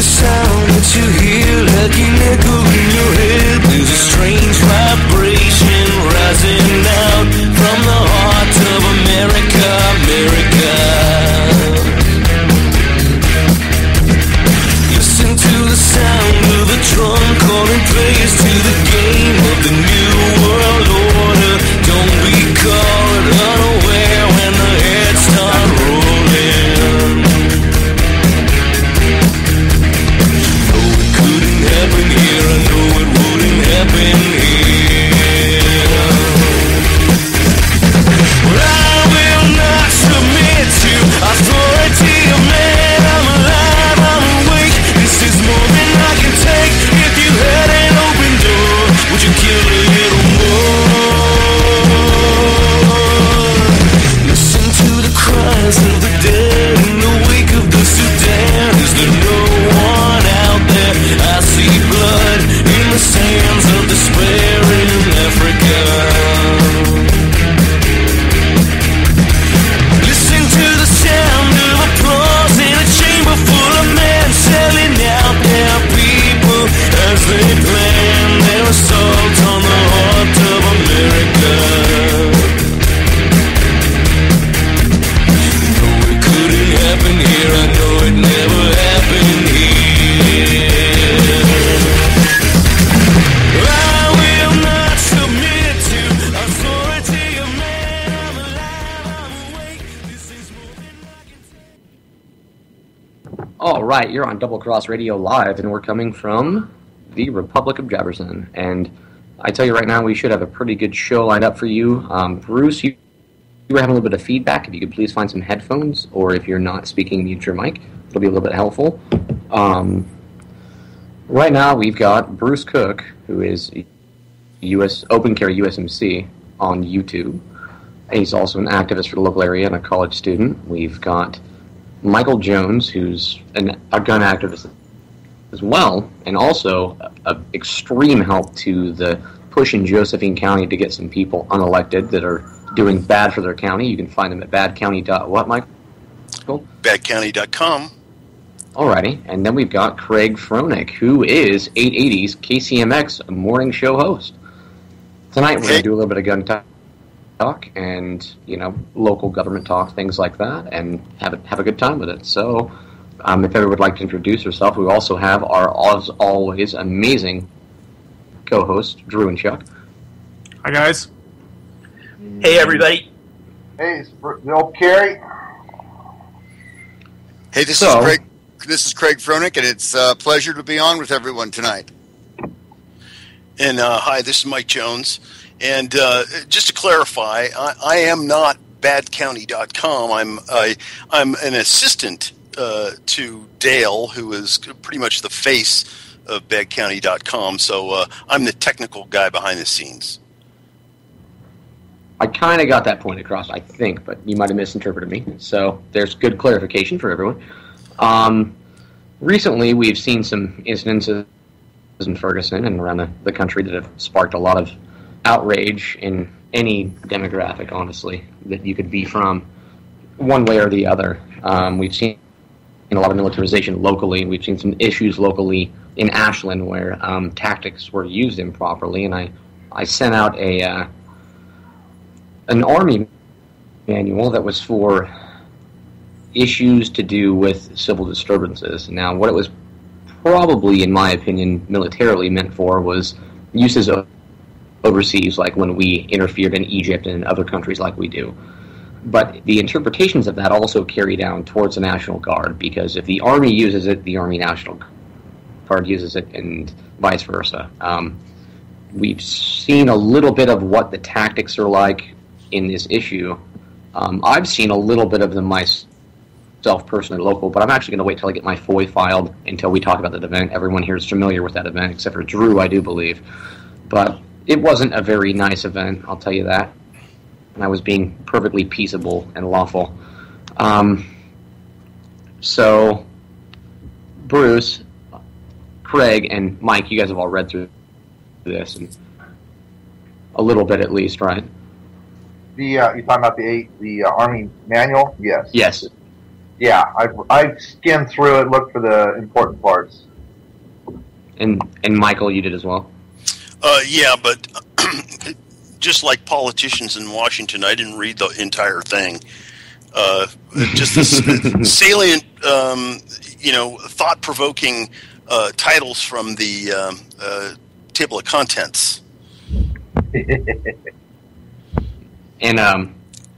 sound that you hear like an echo in your head. There's a strange vibration rising out from the heart of America, America. Listen to the sound of the drum calling praise to the game of the new world order. Don't be caught unaware when the heads start rolling. No, it couldn't happen here. I know it wouldn't happen here. But I will not submit to authority of man. I'm alive, I'm awake. This is more than I can take. If you had an open door, would you kill a little more? Listen to the cries of the dead in the wake of the Sudan. Is there no one out there? I see blood in the sands of despair in Africa. Listen to the sound of applause in a chamber full of men selling out their people as they plan their assault on the heart of America. No, it couldn't happen here. I know it never happened here. I will not submit to authority of man. I'm alive, I'm awake. This is more than I can take. All right, you're on Double Cross Radio Live, and we're coming from the Republic of Jefferson. And I tell you right now, we should have a pretty good show lined up for you. Bruce, you were having a little bit of feedback. If you could please find some headphones, or if you're not speaking, mute your mic. It'll be a little bit helpful. Right now, we've got Bruce Cook, who is U.S. Open Carry USMC on YouTube. He's also an activist for the local area and a college student. We've got Michael Jones, who's a gun activist as well, and also an extreme help to the push in Josephine County to get some people unelected that are doing bad for their county. You can find them at badcounty.what, Michael? Badcounty.com. Alrighty, and then we've got Craig Froenig, who is 880's KCMX morning show host. Tonight we're going to do a little bit of gun talk and, local government talk, things like that, and have a good time with it. So, if everyone would like to introduce herself, we also have our, as always, amazing co-host, Drew and Chuck. Hi, guys. Hey, everybody. Hey, it's Bill Carey. Hey, this is Craig. This is Craig Froenig, and it's a pleasure to be on with everyone tonight. And hi, this is Mike Jones. And just to clarify, I am not badcounty.com. I'm an assistant to Dale, who is pretty much the face of badcounty.com. So I'm the technical guy behind the scenes. I kind of got that point across, I think, but you might have misinterpreted me. So there's good clarification for everyone. Recently, we've seen some incidences in Ferguson and around the country that have sparked a lot of outrage in any demographic, honestly, that you could be from one way or the other. We've seen a lot of militarization locally. We've seen some issues locally in Ashland where tactics were used improperly, and I sent out an Army manual that was for issues to do with civil disturbances. Now, what it was probably, in my opinion, militarily meant for was uses overseas, like when we interfered in Egypt and in other countries like we do. But the interpretations of that also carry down towards the National Guard, because if the Army uses it, the Army National Guard uses it, and vice versa. We've seen a little bit of what the tactics are like in this issue. I've seen a little bit of them myself personally local, but I'm actually going to wait till I get my FOI filed until we talk about that event. Everyone here is familiar with that event, except for Drew, I do believe. But it wasn't a very nice event, I'll tell you that. And I was being perfectly peaceable and lawful. So, Bruce, Craig, and Mike, you guys have all read through this, and a little bit at least, right? You're talking about the Army manual? Yes. Yes. Yeah, I skimmed through it, looked for the important parts. And Michael, you did as well? Yeah, but just like politicians in Washington, I didn't read the entire thing. Just the salient, thought-provoking titles from the table of contents. And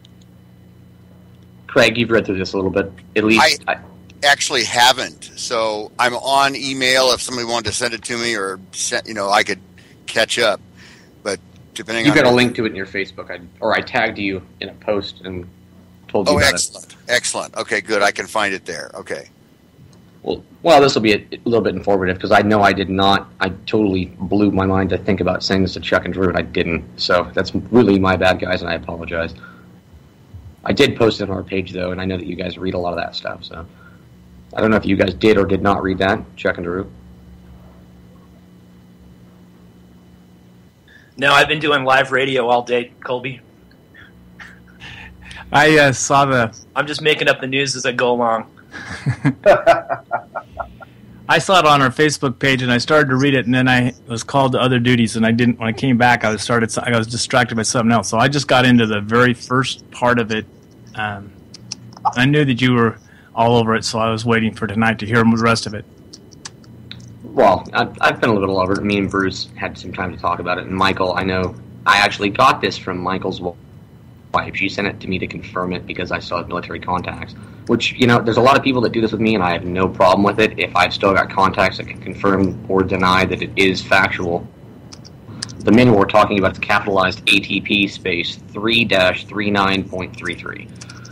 Craig, you've read through this a little bit, at least. I actually haven't, so I'm on email if somebody wanted to send it to me, or I could catch up. But depending, You've got a link to it in your Facebook, I tagged you in a post and told you about it. Excellent. Okay, good. I can find it there. Okay. Well, this will be a little bit informative because I know I did not. I totally blew my mind to think about saying this to Chuck and Drew, and I didn't. So that's really my bad, guys, and I apologize. I did post it on our page, though, and I know that you guys read a lot of that stuff. So I don't know if you guys did or did not read that, Chuck and Drew. No, I've been doing live radio all day, Colby. I saw the... I'm just making up the news as I go along. I saw it on our Facebook page, and I started to read it, and then I was called to other duties, and I didn't. When I came back, I was distracted by something else. So I just got into the very first part of it. I knew that you were all over it, so I was waiting for tonight to hear the rest of it. Well, I've been a little over it. Me and Bruce had some time to talk about it, and Michael, I know I actually got this from Michael's wife. She sent it to me to confirm it because I still have military contacts, which, there's a lot of people that do this with me, and I have no problem with it if I've still got contacts that can confirm or deny that it is factual. The manual we're talking about is capitalized ATP space 3-39.33.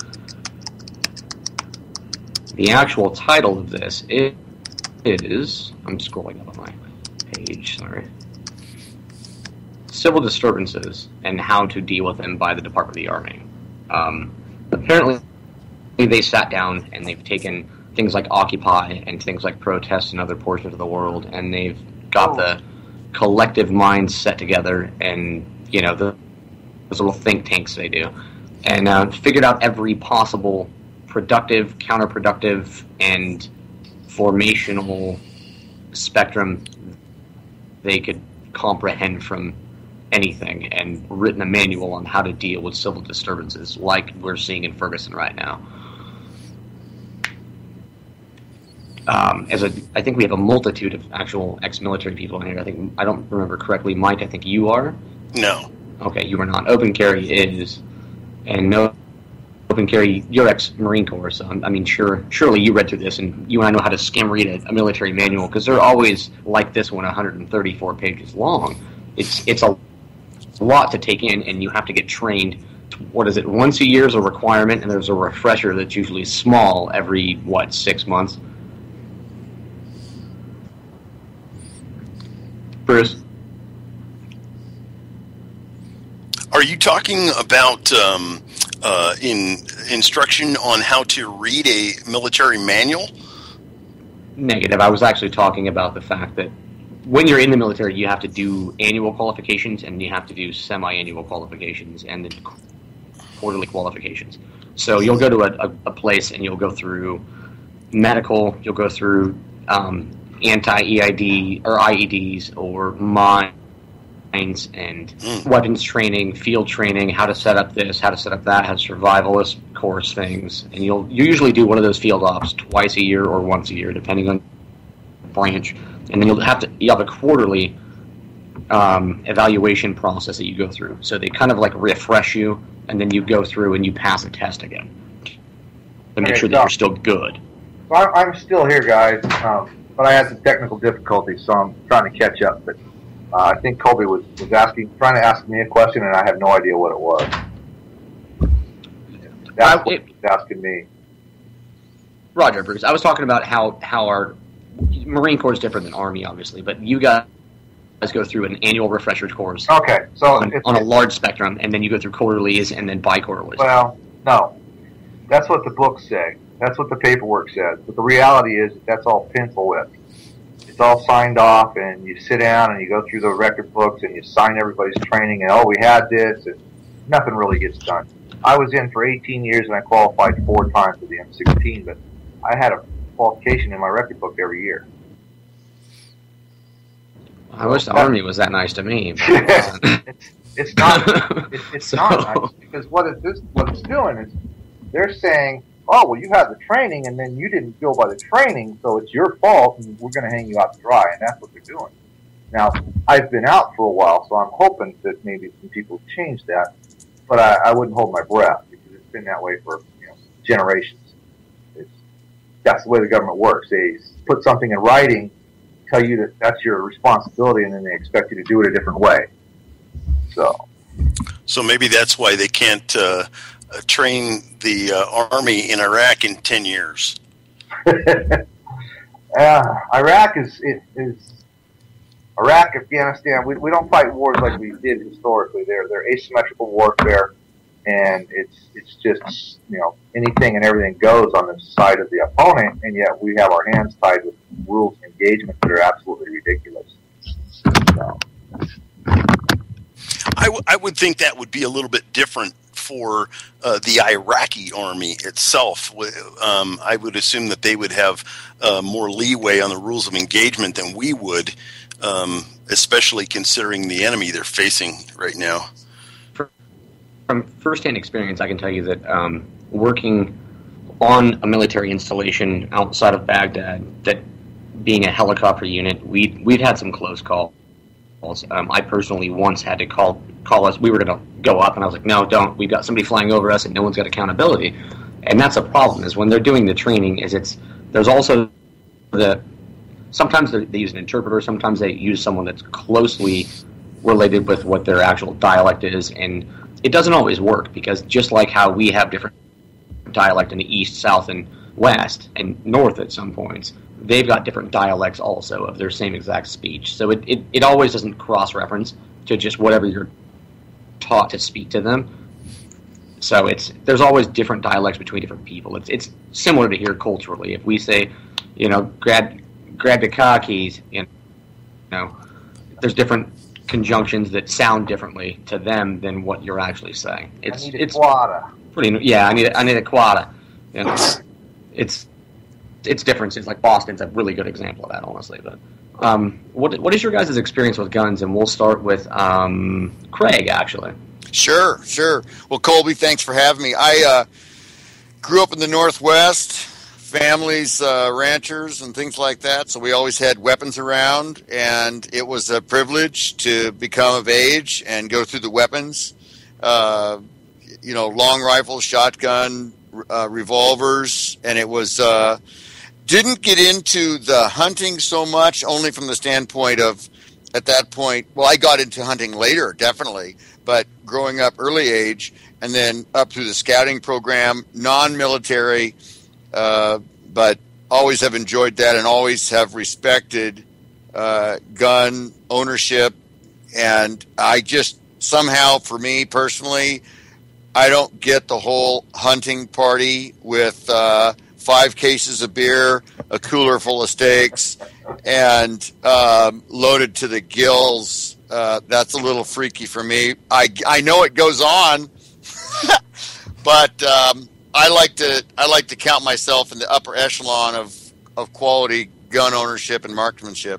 The actual title of this is I'm scrolling up on my page, sorry. Civil disturbances and how to deal with them by the Department of the Army. Apparently, they sat down and they've taken things like Occupy and things like protests in other portions of the world, and they've got the collective minds set together, and those little think tanks they do, and figured out every possible productive, counterproductive, and formational spectrum they could comprehend from anything, and written a manual on how to deal with civil disturbances like we're seeing in Ferguson right now. I think we have a multitude of actual ex-military people in here. I don't remember correctly. Mike, I think you are? No. Okay, you are not. Open Carry is, and no, Open Carry, you're ex-Marine Corps, so surely you read through this, and you and I know how to skim read a military manual, because they're always like this one, 134 pages long. It's a lot to take in, and you have to get trained. What is it? Once a year is a requirement, and there's a refresher that's usually small every 6 months. Bruce, are you talking about in instruction on how to read a military manual? Negative. I was actually talking about the fact that when you're in the military, you have to do annual qualifications, and you have to do semi-annual qualifications, and then quarterly qualifications. So you'll go to a place, and you'll go through medical, you'll go through anti-EID or IEDs or mines and weapons training, field training, how to set up this, how to set up that, how survivalist course things. And you usually do one of those field ops twice a year or once a year, depending on the branch. And then you have a quarterly evaluation process that you go through. So they kind of like refresh you, and then you go through and you pass a test again to make sure that you're still good. So I'm still here, guys, but I had some technical difficulties, so I'm trying to catch up. But I think Colby was trying to ask me a question, and I have no idea what it was. That's what he was asking me. Roger, Bruce. I was talking about how our Marine Corps is different than Army, obviously, but you guys go through an annual refresher course. Okay, so on a large spectrum, and then you go through quarterlies and then bi-quarterlies. Well, no, that's what the books say. That's what the paperwork says. But the reality is that's all pencil whipped. It's all signed off, and you sit down and you go through the record books and you sign everybody's training, and we had this, and nothing really gets done. I was in for 18 years and I qualified 4 times for the M16, but I had a qualification in my record book every year. I wish the Army was that nice to me. It's not. It's not nice, because what it's doing is they're saying, "Oh, well, you had the training, and then you didn't go by the training, so it's your fault, and we're going to hang you out to dry." And that's what they're doing. Now, I've been out for a while, so I'm hoping that maybe some people change that, but I wouldn't hold my breath, because it's been that way for generations. That's the way the government works. They put something in writing, tell you that that's your responsibility, and then they expect you to do it a different way. So maybe that's why they can't train the Army in Iraq in 10 years. Iraq is Iraq, Afghanistan. We don't fight wars like we did historically. They're asymmetrical warfare, and it's just anything and everything goes on the side of the opponent, and yet we have our hands tied with rules of engagement that are absolutely ridiculous. So. I would think that would be a little bit different for the Iraqi army itself. I would assume that they would have more leeway on the rules of engagement than we would, especially considering the enemy they're facing right now. From firsthand experience, I can tell you that working on a military installation outside of Baghdad, that being a helicopter unit, we'd had some close calls. I personally once had to call us. We were going to go up, and I was like, no, don't. We've got somebody flying over us, and no one's got accountability. And that's a problem, is when they're doing the training, there's also sometimes they use an interpreter, sometimes they use someone that's closely related with what their actual dialect is, and it doesn't always work, because just like how we have different dialect in the east, south, and west, and north at some points, they've got different dialects also of their same exact speech. So it always doesn't cross-reference to just whatever you're taught to speak to them. So there's always different dialects between different people. It's similar to here culturally. If we say, grab the car keys, there's different conjunctions that sound differently to them than what you're actually saying. I need a quota. I need a quota. It's different. It's like Boston's a really good example of that, honestly. But what is your guys' experience with guns? And we'll start with Craig, actually. Sure. Well, Colby, thanks for having me. I grew up in the Northwest, families, ranchers, and things like that. So we always had weapons around, and it was a privilege to become of age and go through the weapons. Long rifle, shotgun, revolvers, and it was didn't get into the hunting so much, only from the standpoint of, at that point, well, I got into hunting later, definitely, but growing up early age, and then up through the scouting program, non-military, but always have enjoyed that and always have respected gun ownership. And I just, somehow, for me personally, I don't get the whole hunting party with 5 cases of beer, a cooler full of steaks, and loaded to the gills. That's a little freaky for me. I know it goes on, but I like to count myself in the upper echelon of quality gun ownership and marksmanship.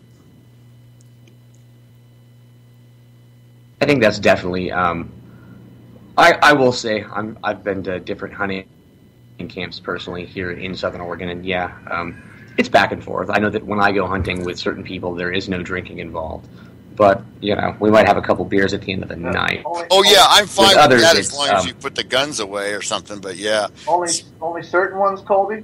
I think that's definitely. I will say I've been to different hunting camps personally here in Southern Oregon, and it's back and forth. I know that when I go hunting with certain people, there is no drinking involved, but we might have a couple beers at the end of the night. Oh yeah, I'm fine with others, that as long as you put the guns away or something. But yeah, only certain ones, Colby.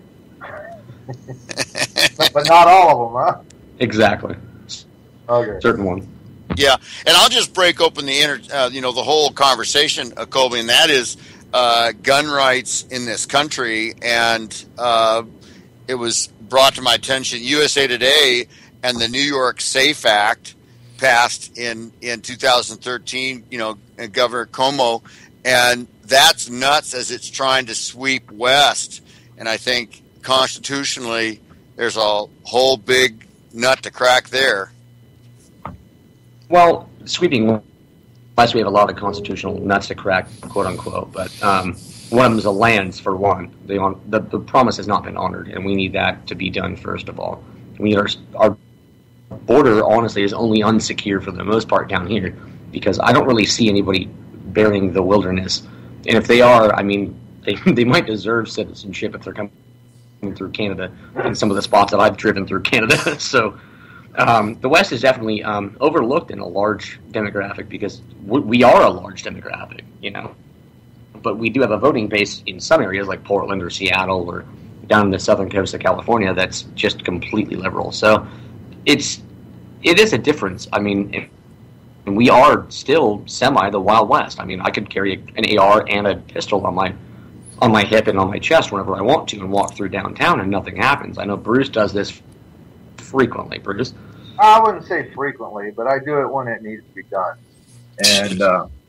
But not all of them, huh? Exactly. Okay. Certain ones. Yeah, and I'll just break open the whole conversation, Colby, and that is gun rights in this country. And it was brought to my attention, USA Today and the New York SAFE Act passed in 2013. Governor Cuomo, and that's nuts as it's trying to sweep west. And I think constitutionally, there's a whole big nut to crack there. Well, sweeping west, we have a lot of constitutional nuts to crack, quote unquote. But One of them is a Lance, for one. The promise has not been honored, and we need that to be done first of all. We need our border, honestly, is only unsecure for the most part down here, because I don't really see anybody bearing the wilderness. And if they are, I mean, they might deserve citizenship if they're coming through Canada in some of the spots that I've driven through Canada. So the West is definitely overlooked in a large demographic, because we are a large demographic, you know. But we do have a voting base in some areas like Portland or Seattle or down the southern coast of California that's just completely liberal. So it is a difference. I mean, and we are still semi the Wild West. I mean, I could carry an AR and a pistol on my hip and on my chest whenever I want to and walk through downtown and nothing happens. I know Bruce does this frequently. Bruce? I wouldn't say frequently, but I do it when it needs to be done. And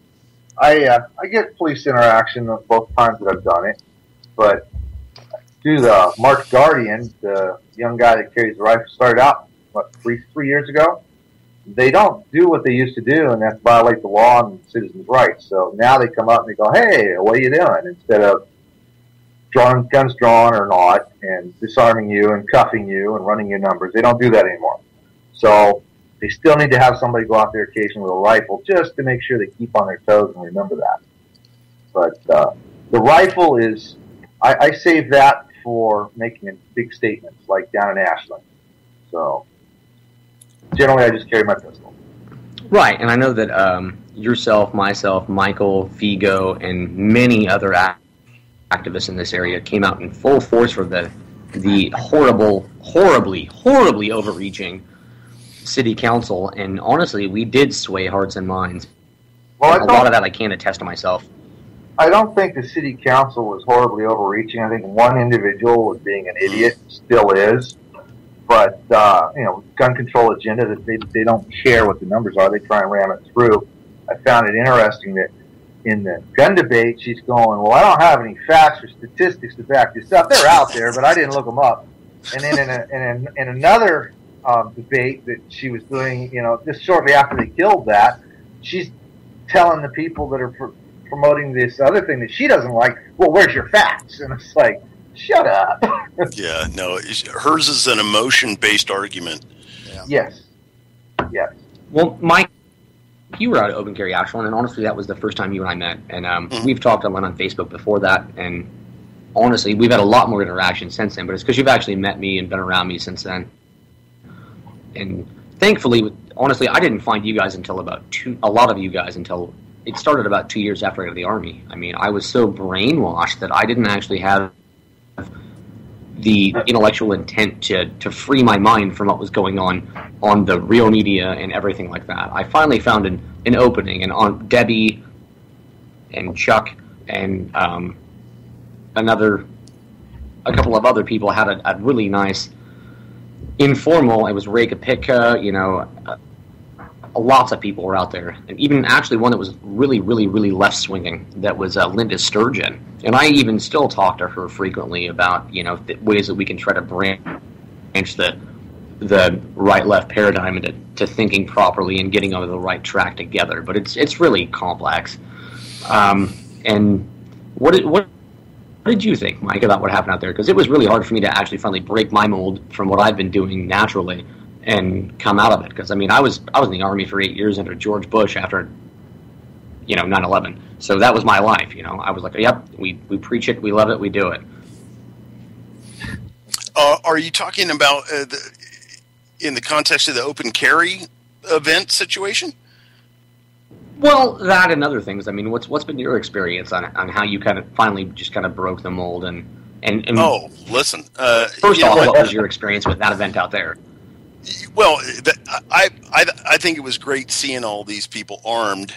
I get police interaction both times that I've done it, but do the Mark Guardian, the young guy that carries the rifle, started out, three years ago? They don't do what they used to do, and that's violate the law and citizens' rights. So now they come up and they go, hey, what are you doing? Instead of guns drawn or not, and disarming you and cuffing you and running your numbers. They don't do that anymore. So they still need to have somebody go out there occasionally with a rifle just to make sure they keep on their toes and remember that. But the rifle is, I save that for making big statements, like down in Ashland. So generally I just carry my pistol. Right, and I know that yourself, myself, Michael, Figo, and many other activists in this area came out in full force for the horribly overreaching city council, and honestly, we did sway hearts and minds. Well, a lot of that I can't attest to myself. I don't think the city council was horribly overreaching. I think one individual was being an idiot, still is. But, gun control agenda, that they don't care what the numbers are. They try and ram it through. I found it interesting that in the gun debate, she's going, well, I don't have any facts or statistics to back this up. They're out there, but I didn't look them up. And then in another debate that she was doing, just shortly after they killed that, she's telling the people that are promoting this other thing that she doesn't like, well, where's your facts? And it's like, shut up. Yeah, no, hers is an emotion-based argument. Yeah. Yes. Well, Mike, you were out at Open Carry Ashland, and honestly, that was the first time you and I met. And we've talked online on Facebook before that, and honestly, we've had a lot more interaction since then, but it's because you've actually met me and been around me since then. And thankfully, honestly, I didn't find you guys until a lot of you guys until it started about 2 years after I got out of the Army. I mean, I was so brainwashed that I didn't actually have the intellectual intent to free my mind from what was going on the real media and everything like that. I finally found an opening, and on Debbie and Chuck and a couple of other people had a really nice informal. It was Ray Kapika, lots of people were out there, and even actually one that was really, really, really left swinging. That was Linda Sturgeon, and I even still talk to her frequently about the ways that we can try to branch the right-left paradigm into thinking properly and getting on the right track together. But it's really complex. And what did you think, Mike, about what happened out there? Because it was really hard for me to actually finally break my mold from what I've been doing naturally and come out of it. Because, I mean, I was in the Army for 8 years under George Bush after, 9/11. So that was my life, I was like, yep, we preach it, we love it, we do it. Are you talking about in the context of the Open Carry event situation? Well, that and other things. I mean, what's been your experience on how you kind of finally just kind of broke the mold and oh, listen. First off, what was your experience with that event out there? Well, I think it was great seeing all these people armed.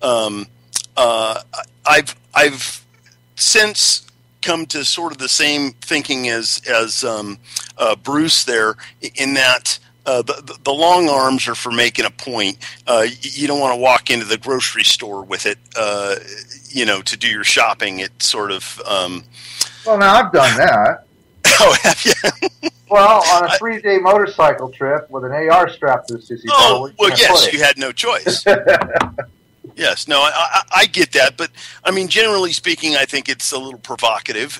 I've since come to sort of the same thinking as Bruce there, in that the long arms are for making a point. You don't want to walk into the grocery store with it, to do your shopping. It's sort of. Well, now I've done that. Oh, have you? Well, on a 3-day motorcycle trip with an AR strapped to the sissy. Oh, well, yes, you had no choice. Yes, no, I get that, but I mean, generally speaking, I think it's a little provocative,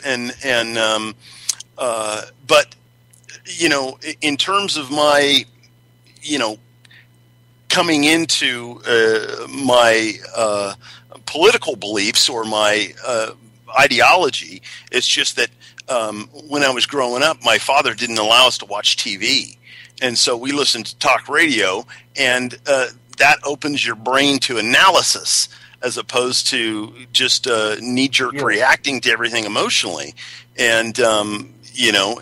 but you know, in terms of my, you know, coming into my political beliefs or my ideology, it's just that when I was growing up, my father didn't allow us to watch TV, and so we listened to talk radio, and that opens your brain to analysis as opposed to just knee-jerk reacting to everything emotionally. And, you know,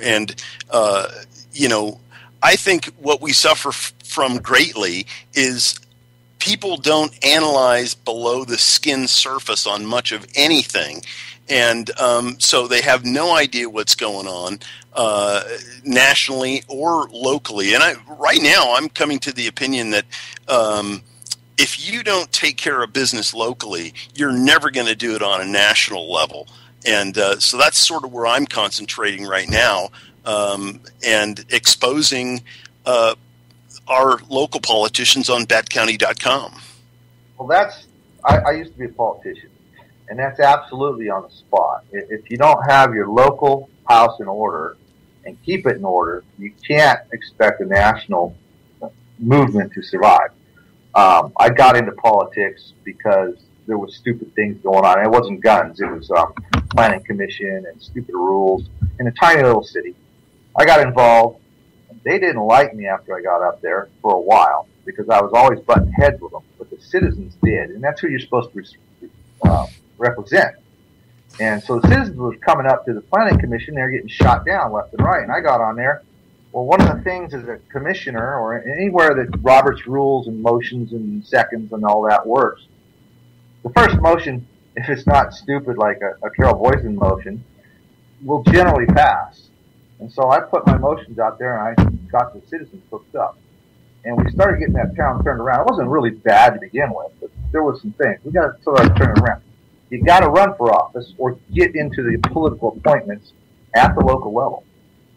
I think what we suffer from greatly is people don't analyze below the skin surface on much of anything. And so they have no idea what's going on nationally or locally. And right now I'm coming to the opinion that if you don't take care of business locally, you're never going to do it on a national level. And so that's sort of where I'm concentrating right now, and exposing our local politicians on batcounty.com. Well, I used to be a politician. And that's absolutely on the spot. If you don't have your local house in order and keep it in order, you can't expect a national movement to survive. I got into politics because there was stupid things going on. It wasn't guns. It was planning commission and stupid rules in a tiny little city. I got involved. They didn't like me after I got up there for a while because I was always butting heads with them. But the citizens did, and that's who you're supposed to represent. And so the citizens were coming up to the planning commission, they're getting shot down left and right, and I got on there. Well, one of the things as a commissioner or anywhere that Robert's rules and motions and seconds and all that works, the first motion, if it's not stupid like a Carol Boysen motion, will generally pass. And so I put my motions out there and I got the citizens hooked up. And we started getting that town turned around. It wasn't really bad to begin with, but there were some things. We got to sort of turn it around. You got to run for office or get into the political appointments at the local level.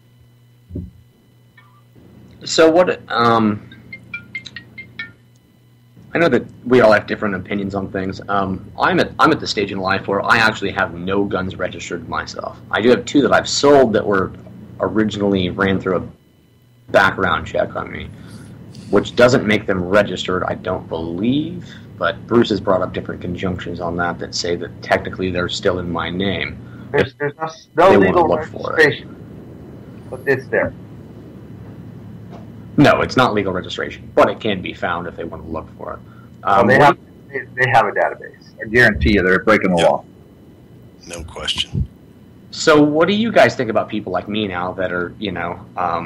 So what? I know that we all have different opinions on things. I'm at the stage in life where I actually have no guns registered myself. I do have 2 that I've sold that were originally ran through a background check on me, which doesn't make them registered, I don't believe. But Bruce has brought up different conjunctions on that say that technically they're still in my name. There's no legal registration, but it's there. No, it's not legal registration, but it can be found if they want to look for it. They have a database. I guarantee you they're breaking the law. No question. So what do you guys think about people like me now that are, you know,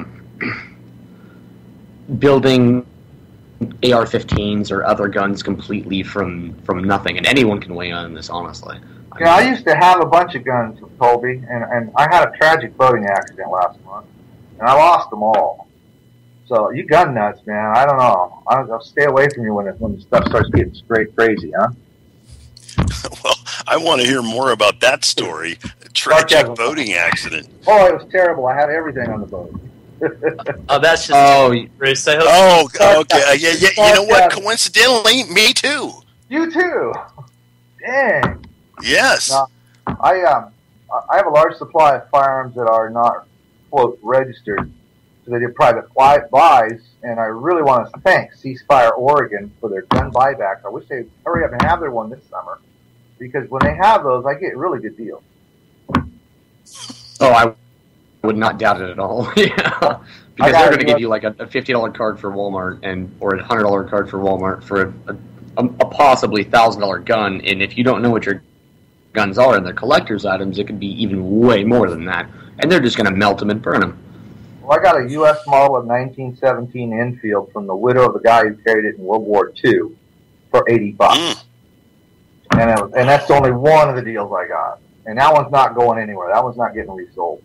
building AR-15s or other guns completely from nothing? And anyone can weigh in on this, honestly. I used to have a bunch of guns, Colby, and I had a tragic boating accident last month, and I lost them all. So you gun nuts, man. I don't know. I'll stay away from you when the stuff starts getting straight crazy, huh? Well, I want to hear more about that story. Tragic boating accident. Oh, it was terrible. I had everything on the boat. Oh, that's just Bruce. I hope Okay. Yeah. You know what? Coincidentally, me too. You too. Dang. Yes. Now, I have a large supply of firearms that are not, quote, registered. So they did private buys, and I really want to thank Ceasefire Oregon for their gun buybacks. I wish they'd hurry up and have their one this summer, because when they have those, I get really good deals. Oh, I would not doubt it at all. Yeah, because they're going to give you like a $50 card for Walmart or a $100 card for Walmart for a possibly $1,000 gun, and if you don't know what your guns are and they're collector's items, it could be even way more than that, and they're just going to melt them and burn them. Well, I got a U.S. model of 1917 Enfield from the widow of the guy who carried it in World War II for $80. And that's only one of the deals I got. And that one's not going anywhere. That one's not getting resold.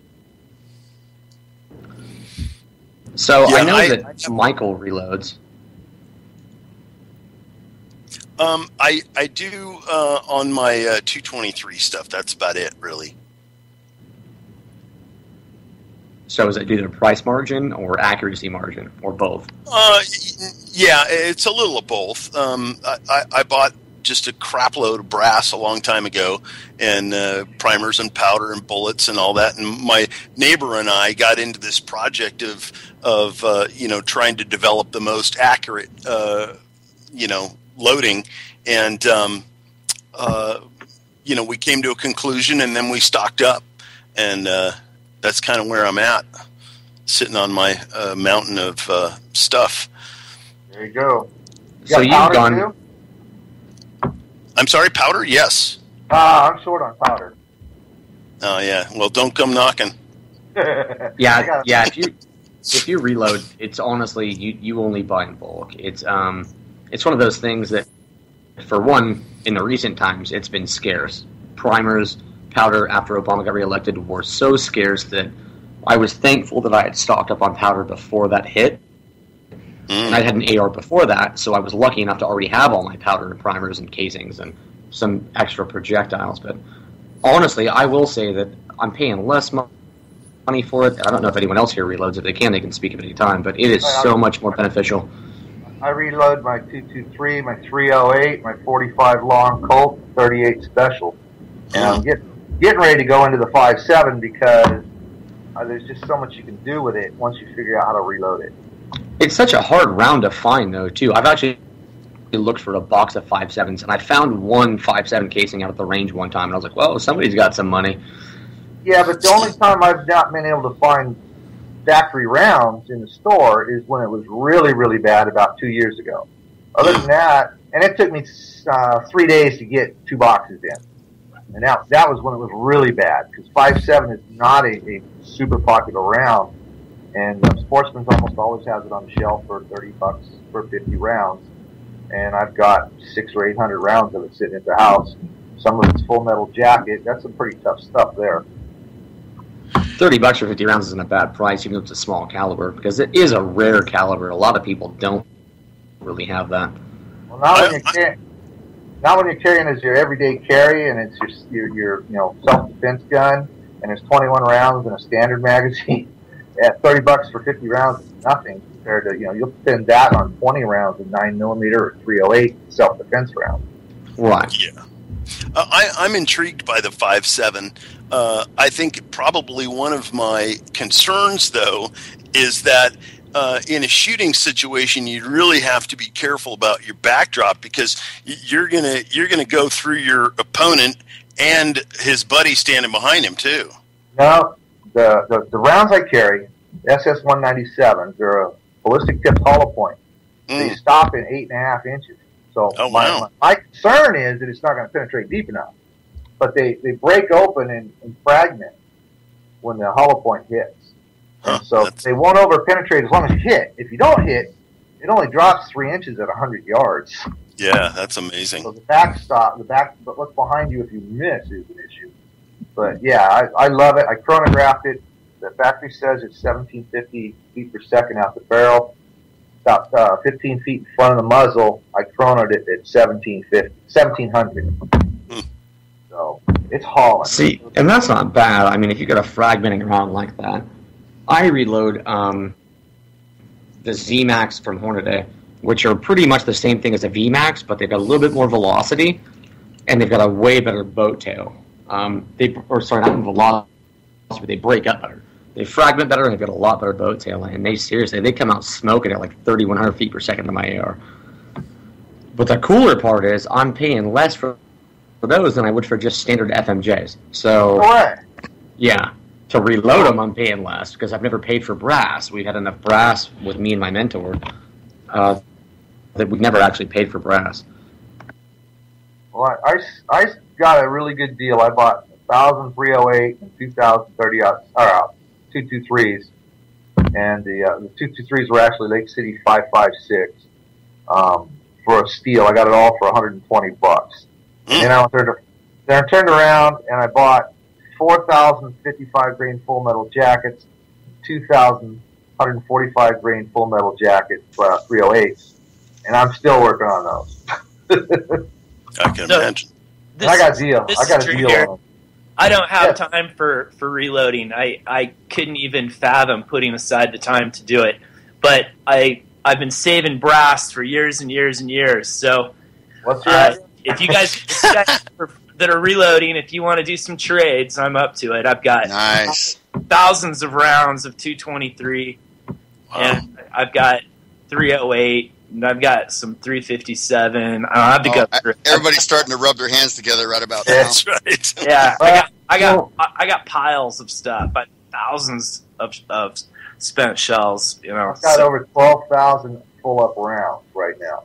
So I know that Michael reloads. I do on my 223 stuff. That's about it, really. So is it either price margin or accuracy margin or both? Yeah, it's a little of both. I bought just a crap load of brass a long time ago, and primers and powder and bullets and all that. And my neighbor and I got into this project of trying to develop the most accurate loading, and we came to a conclusion, and then we stocked up, and that's kind of where I'm at, sitting on my mountain of stuff. There you go. So you've gone. Too? I'm sorry, powder? Yes. I'm short on powder. Oh yeah. Well, don't come knocking. Yeah. If you reload, it's honestly you only buy in bulk. It's one of those things that, for one, in the recent times, it's been scarce. Primers, powder after Obama got reelected were so scarce that I was thankful that I had stocked up on powder before that hit. And I had an AR before that, so I was lucky enough to already have all my powder and primers and casings and some extra projectiles. But honestly, I will say that I'm paying less money for it. I don't know if anyone else here reloads. If they can speak at any time. But it is so much more beneficial. I reload my 223, my 308, my 45 long Colt, 38 special. And I'm getting ready to go into the 5.7 because there's just so much you can do with it once you figure out how to reload it. It's such a hard round to find, though, too. I've actually looked for a box of 5.7s, and I found one 5.7 casing out at the range one time, and I was like, well, somebody's got some money. Yeah, but the only time I've not been able to find factory rounds in the store is when it was really, really bad about 2 years ago. Other than that, and it took me 3 days to get 2 boxes in. And that was when it was really bad, because 5.7 is not a super popular round. And Sportsman's almost always has it on the shelf for $30 for 50 rounds. And I've got 600 or 800 rounds of it sitting at the house. Some of it's full metal jacket. That's some pretty tough stuff there. $30 for 50 rounds isn't a bad price, even if it's a small caliber, because it is a rare caliber. A lot of people don't really have that. Well, now when you're carrying as your everyday carry, and it's your self-defense gun, and there's 21 rounds in a standard magazine. At $30 for 50 rounds is nothing compared to, you'll spend that on 20 rounds of 9mm or 308 self-defense rounds. Right. Yeah. I'm intrigued by the 5.7. I think probably one of my concerns, though, is that in a shooting situation, you really have to be careful about your backdrop, because you're gonna go through your opponent and his buddy standing behind him too. No. The rounds I carry, SS-197s, they're a ballistic tipped hollow point. They stop in 8.5 inches. So my concern is that it's not going to penetrate deep enough. But they break open and fragment when the hollow point hits. And so they won't over penetrate as long as you hit. If you don't hit, it only drops 3 inches at 100 yards. Yeah, that's amazing. So but what's behind you if you miss is an issue. But yeah, I love it. I chronographed it. The factory says it's 1750 feet per second out the barrel. About 15 feet in front of the muzzle, I chronoed it at 1700. So it's hauling. See, and that's not bad. I mean, if you got a fragmenting round like that, I reload the Z-Max from Hornady, which are pretty much the same thing as a V-Max, but they've got a little bit more velocity, and they've got a way better boat tail. Not velocity, but they break up better. They fragment better, and they've got a lot better boat tail, and they come out smoking at like 3,100 feet per second to my AR. But the cooler part is I'm paying less for those than I would for just standard FMJs. So, yeah, to reload them, I'm paying less because I've never paid for brass. We've had enough brass with me and my mentor that we've never actually paid for brass. Well, I got a really good deal. I bought 1,000 308 and 2,000 223s, and the 223s were actually Lake City 5.56 for a steal. I got it all for $120. And I turned around and I bought 4,000 55 grain full metal jackets, 2,000 145 grain full metal jackets, 308s, and I'm still working on those. I can imagine. I got a deal. I got a deal on them. I don't have time for reloading. I couldn't even fathom putting aside the time to do it. But I've been saving brass for years and years and years. So if you guys that are reloading, if you want to do some trades, I'm up to it. I've got thousands of rounds of 223, and I've got 308, and I've got some 357. I have to go through. Everybody's starting to rub their hands together right about now. That's right. Yeah, I got piles of stuff, but thousands of spent shells. You know, I've got over 12,000 full-up rounds right now.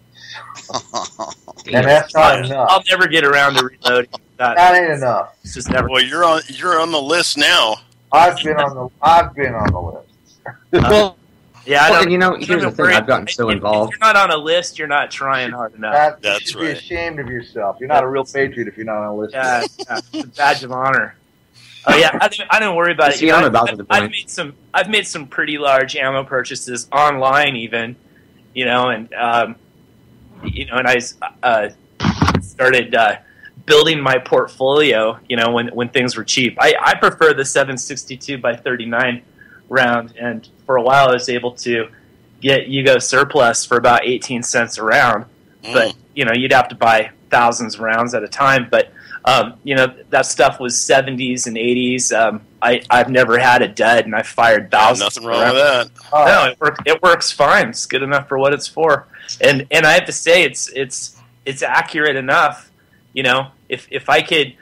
And that's not enough. I'll never get around to reloading. That ain't enough. It's just never. Well, you're on the list now. I've been on the list. Well, yeah, well, you know, here's the thing. I've gotten so involved. If you're not on a list, you're not trying hard enough. You should be ashamed of yourself. You're not a real patriot if you're not on a list. Yeah, it's a badge of honor. Oh yeah, I don't worry about it. See, I'm about to the point. I've made some pretty large ammo purchases online, even. You know, and and I started building my portfolio. You know, when things were cheap. I prefer the 7.62 by 39 round, and for a while I was able to get Yugo surplus for about 18 cents a round. But you know, you'd have to buy thousands of rounds at a time. But you know, that stuff was 70s and 80s. I've never had a dud, and I've fired thousands. Nothing wrong with that. No, it works fine. It's good enough for what it's for. And I have to say, it's accurate enough. You know, if I could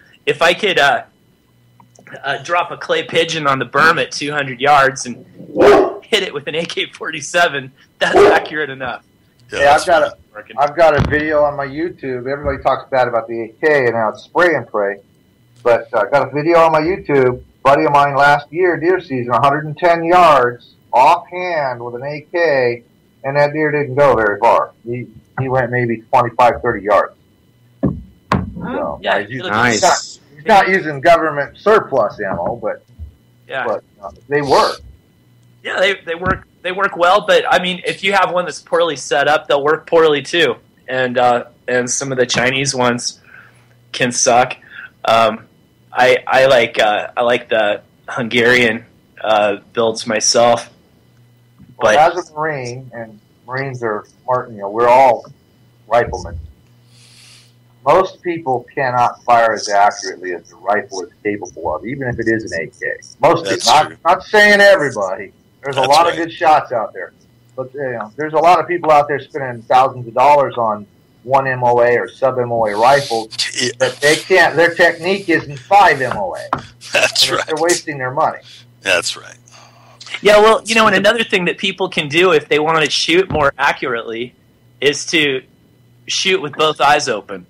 drop a clay pigeon on the berm at 200 yards and hit it with an AK-47, that's accurate enough. Yeah, I've got a video on my YouTube. Everybody talks bad about the AK and how it's spray and pray, but I got a video on my YouTube. Buddy of mine last year, deer season, 110 yards offhand with an AK, and that deer didn't go very far. He went maybe 25, 30 yards. So, yeah, nice. He's not using government surplus ammo, but they work. Yeah, they work well, but I mean, if you have one that's poorly set up, they'll work poorly too. And some of the Chinese ones can suck. I like the Hungarian builds myself. But as a Marine, and Marines are smart, you know, we're all riflemen. Most people cannot fire as accurately as the rifle is capable of, even if it is an AK. Most people, not saying everybody. There's a lot of good shots out there, but you know, there's a lot of people out there spending thousands of dollars on 1 MOA or sub MOA rifles that they can't. Their technique isn't 5 MOA. That's right. They're wasting their money. That's right. Yeah, well, you know, and another thing that people can do if they want to shoot more accurately is to shoot with both eyes open.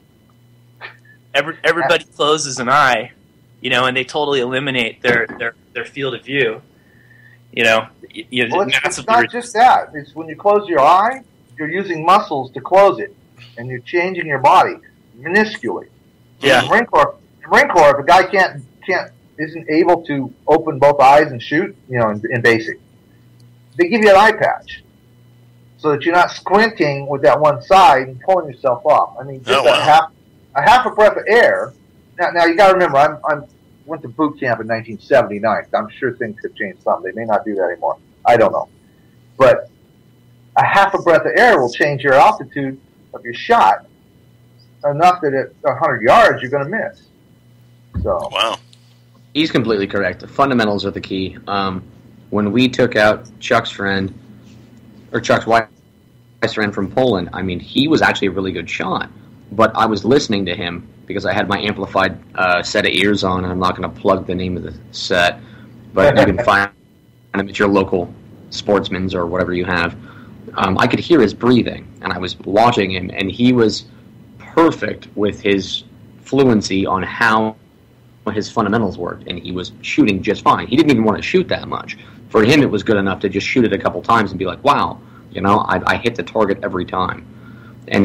Everybody closes an eye, you know, and they totally eliminate their field of view. You know, well, it's not just that. It's when you close your eye, you're using muscles to close it, and you're changing your body minusculely. Yeah. In Marine Corps, if a guy isn't able to open both eyes and shoot, you know, in basic, they give you an eye patch so that you're not squinting with that one side and pulling yourself off. I mean, just a half a breath of air. Now you got to remember, I went to boot camp in 1979. I'm sure things have changed some. They may not do that anymore. I don't know. But a half a breath of air will change your altitude of your shot enough that at 100 yards you're going to miss. So wow. He's completely correct. The fundamentals are the key. When we took out Chuck's friend, or Chuck's wife's friend from Poland, I mean, he was actually a really good shot. But I was listening to him because I had my amplified set of ears on, and I'm not going to plug the name of the set, but you can find them at your local Sportsman's or whatever you have. I could hear his breathing, and I was watching him, and he was perfect with his fluency on how his fundamentals worked, and he was shooting just fine. He didn't even want to shoot that much. For him, it was good enough to just shoot it a couple times and be like, wow, you know, I hit the target every time. And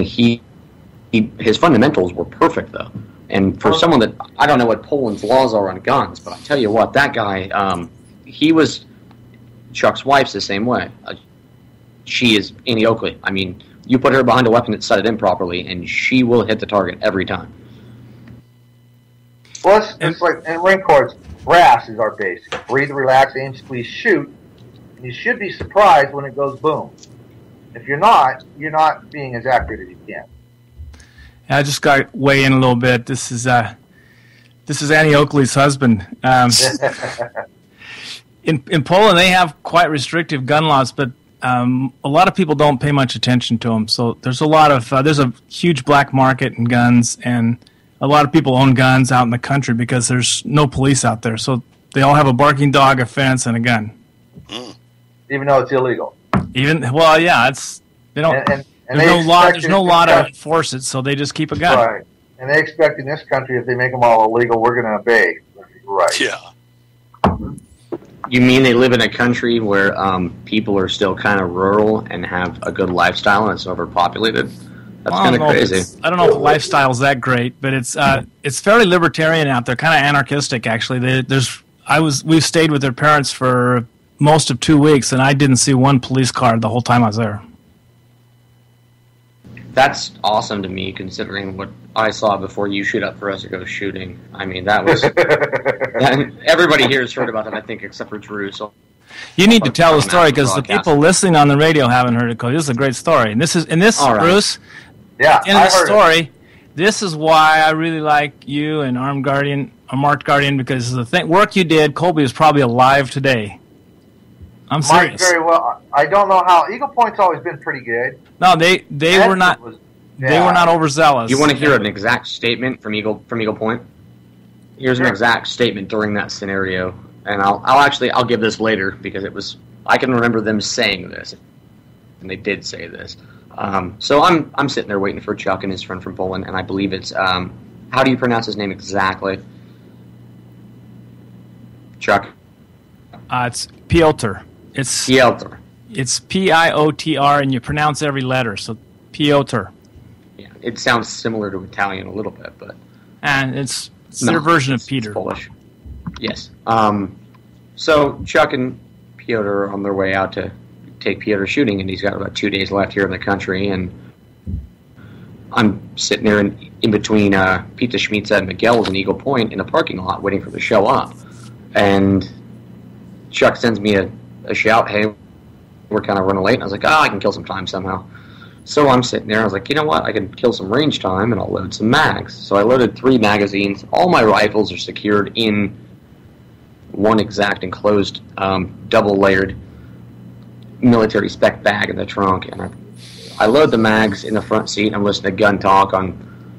his fundamentals were perfect, though. And for someone that, I don't know what Poland's laws are on guns, but I tell you what, that guy, Chuck's wife's the same way. She is Annie Oakley. I mean, you put her behind a weapon that's sighted in properly, and she will hit the target every time. Well, it's like in ring courts, brass is our basic. Breathe, relax, aim, squeeze, shoot. And you should be surprised when it goes boom. If you're not being as accurate as you can. I just got to weigh in a little bit. This is Annie Oakley's husband. In Poland, they have quite restrictive gun laws, but a lot of people don't pay much attention to them. So there's there's a huge black market in guns, and a lot of people own guns out in the country because there's no police out there. So they all have a barking dog, a fence, and a gun. Even though it's illegal. They don't. There's no law to enforce it, so they just keep a gun. Right. And they expect in this country, if they make them all illegal, we're going to obey. Right. Yeah. You mean they live in a country where people are still kind of rural and have a good lifestyle and it's overpopulated? That's kind of crazy. I don't know if the lifestyle's that great, but it's fairly libertarian out there, kind of anarchistic actually. We've stayed with their parents for most of 2 weeks, and I didn't see one police car the whole time I was there. That's awesome to me, considering what I saw before you shoot up for us to go shooting. I mean, that was... everybody here has heard about that, I think, except for Drew. So you need to tell the story, because the people listening on the radio haven't heard it, because this is a great story. And this, right. Bruce, yeah, in the story, this is why I really like you and Armed Guardian, because the work you did, Colby is probably alive today. I'm serious. Might very well. I don't know how. Eagle Point's always been pretty good. No, they were not. They were not overzealous. You want to hear an exact statement from Eagle Point? Here's an exact statement during that scenario, and I'll give this later because I can remember them saying this, and they did say this. So I'm sitting there waiting for Chuck and his friend from Poland, and I believe it's how do you pronounce his name exactly? Chuck. It's Piotr. It's Piotr. It's Piotr, and you pronounce every letter. So Piotr. Yeah, it sounds similar to Italian a little bit, but and it's their version of Peter. Polish. Yes. So Chuck and Piotr are on their way out to take Piotr shooting, and he's got about 2 days left here in the country, and I'm sitting there in between Pizza Schmitza and Miguel's in Eagle Point in the parking lot waiting for the show up, and Chuck sends me a shout, hey, we're kind of running late. And I was like, I can kill some time somehow. So I'm sitting there. I was like, you know what? I can kill some range time, and I'll load some mags. So I loaded 3 magazines. All my rifles are secured in one exact enclosed, double-layered military spec bag in the trunk. And I load the mags in the front seat. I'm listening to gun talk on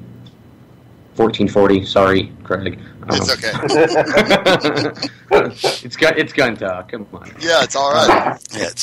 1440. Sorry, Craig. It's okay. It's gun talk. Come on. Yeah, it's all right.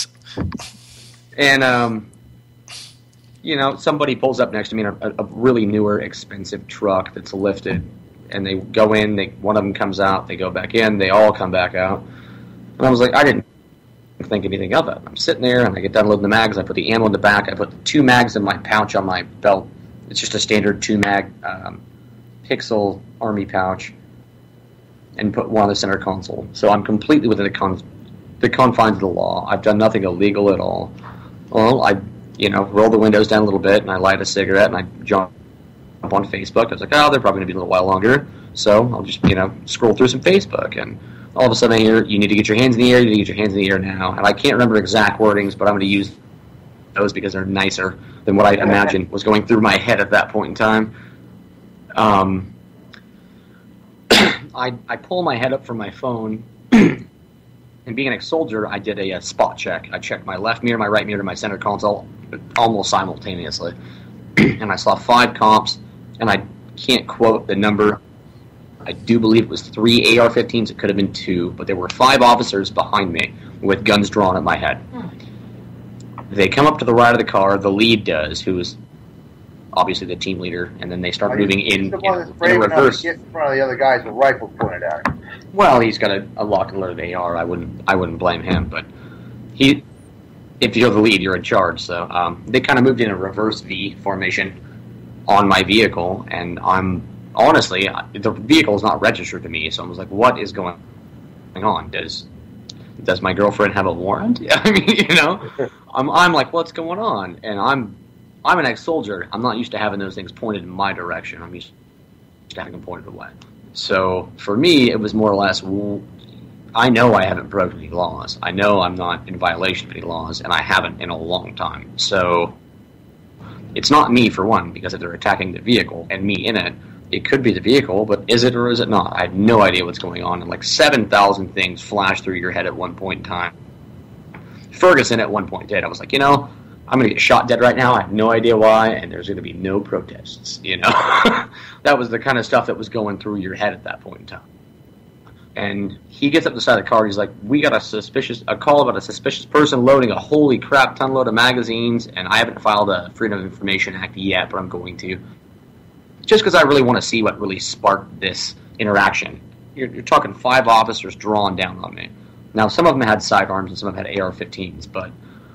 And somebody pulls up next to me in a really newer, expensive truck that's lifted, and they go in. One of them comes out. They go back in. They all come back out. And I was like, I didn't think anything of it. I'm sitting there, and I get done loading the mags. I put the ammo in the back. I put the 2 mags in my pouch on my belt. It's just a standard 2-mag Pixel Army pouch. And put one on the center console. So I'm completely within the confines of the law. I've done nothing illegal at all. Well, I roll the windows down a little bit, and I light a cigarette, and I jump on Facebook. I was like, they're probably going to be a little while longer. So I'll just, scroll through some Facebook. And all of a sudden I hear, you need to get your hands in the air, you need to get your hands in the air now. And I can't remember exact wordings, but I'm going to use those because they're nicer than what I imagined was going through my head at that point in time. I pull my head up from my phone, and being an ex-soldier, I did a spot check. I checked my left mirror, my right mirror, my center console almost simultaneously. And I saw 5 comps, and I can't quote the number. I do believe it was 3 AR-15s. It could have been 2, but there were 5 officers behind me with guns drawn at my head. They come up to the right of the car. The lead does, who is obviously the team leader, and then they start moving in reverse. Get in front of the other guys with rifles pointed at him. Well, he's got a lock and loaded AR. I wouldn't blame him, but if you're the lead, you're in charge. So they kind of moved in a reverse V formation on my vehicle, and I'm honestly, the vehicle is not registered to me. So I was like, what is going on? Does my girlfriend have a warrant? I mean, I'm like, what's going on? And I'm an ex-soldier. I'm not used to having those things pointed in my direction. I'm used to having them pointed away. So for me, it was more or less, I know I haven't broken any laws. I know I'm not in violation of any laws, and I haven't in a long time. So it's not me, for one, because if they're attacking the vehicle and me in it, it could be the vehicle, but is it or is it not? I have no idea what's going on, and like 7,000 things flash through your head at one point in time. Ferguson at one point did. I was like, I'm going to get shot dead right now. I have no idea why, and there's going to be no protests, That was the kind of stuff that was going through your head at that point in time. And he gets up the side of the car, he's like, we got a call about a suspicious person loading a holy crap ton load of magazines, and I haven't filed a Freedom of Information Act yet, but I'm going to. Just because I really want to see what really sparked this interaction. You're talking 5 officers drawn down on me. Now, some of them had sidearms and some of them had AR-15s, but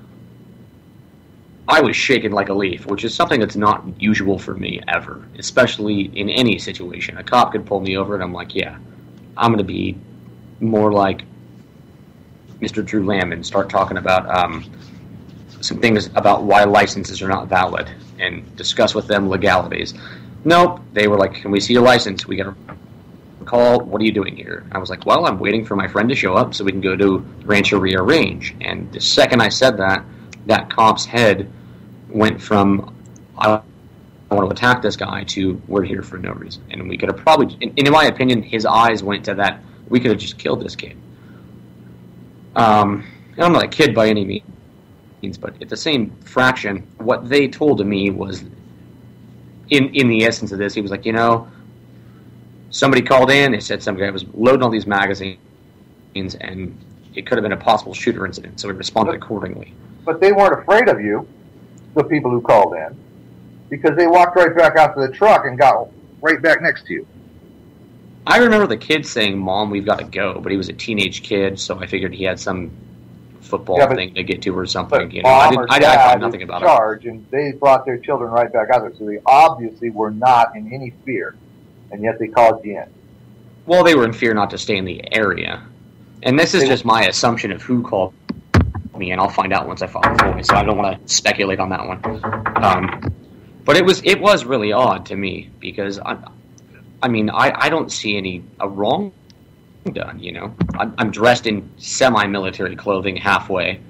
I was shaking like a leaf, which is something that's not usual for me ever, especially in any situation. A cop could pull me over and I'm like, yeah, I'm going to be more like Mr. Drew Lamb and start talking about some things about why licenses are not valid and discuss with them legalities. Nope. They were like, can we see your license? We got a call. What are you doing here? I was like, well, I'm waiting for my friend to show up so we can go to Rancheria Range. And the second I said that, that cop's head went from, I want to attack this guy, to we're here for no reason. And we could have probably, in my opinion, his eyes went to that, we could have just killed this kid. And I'm not a kid by any means, but at the same fraction, what they told to me was, in the essence of this, he was like, somebody called in, they said some guy was loading all these magazines, and it could have been a possible shooter incident, so we responded accordingly. But they weren't afraid of you, the people who called in, because they walked right back out to the truck and got right back next to you. I remember the kid saying, Mom, we've got to go, but he was a teenage kid, so I figured he had some football thing to get to or something. I thought nothing about it. And they brought their children right back out there, so they obviously were not in any fear, and yet they called you in. Well, they were in fear not to stay in the area. And this is just my assumption of who called me, and I'll find out once I file the voice, so I don't want to speculate on that one. But it was really odd to me, because I don't see a wrong done, I'm dressed in semi-military clothing halfway,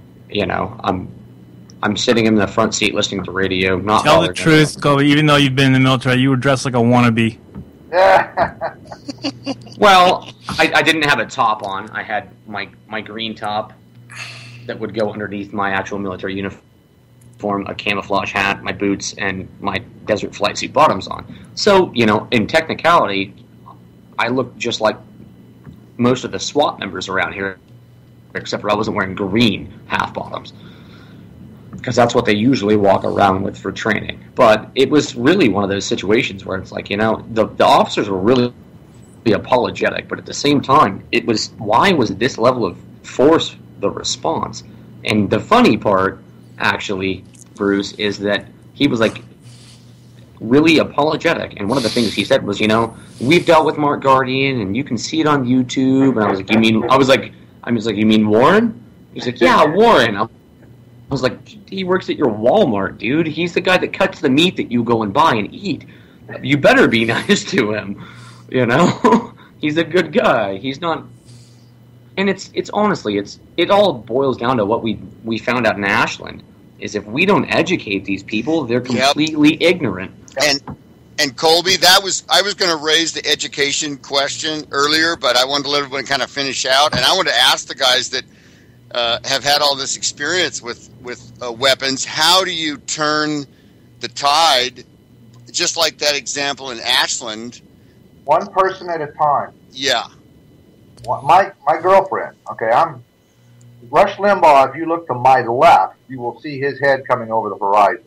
I'm sitting in the front seat listening to the radio. Not tell the truth, Kobe. Even though you've been in the military, you were dressed like a wannabe. Well, I didn't have a top on. I had my green top that would go underneath my actual military uniform, a camouflage hat, my boots, and my desert flight suit bottoms on. So, in technicality, I looked just like most of the SWAT members around here, except for I wasn't wearing green half bottoms, because that's what they usually walk around with for training. But it was really one of those situations where it's like, the officers were really apologetic, but at the same time, it was, why was this level of force the response? And the funny part, actually, Bruce, is that he was like really apologetic, and one of the things he said was, we've dealt with Mark Guardian, and you can see it on YouTube. And I was like, you mean Warren? He's like, yeah, Warren. I was like, he works at your Walmart, dude. He's the guy that cuts the meat that you go and buy and eat. You better be nice to him, He's a good guy. He's not. And it's honestly, it all boils down to what we found out in Ashland, is if we don't educate these people, they're completely ignorant. And Colby, I was going to raise the education question earlier, but I wanted to let everyone kind of finish out, and I wanted to ask the guys that have had all this experience with weapons, how do you turn the tide, just like that example in Ashland? One person at a time. Yeah. My girlfriend, okay, I'm Rush Limbaugh. If you look to my left, you will see his head coming over the horizon.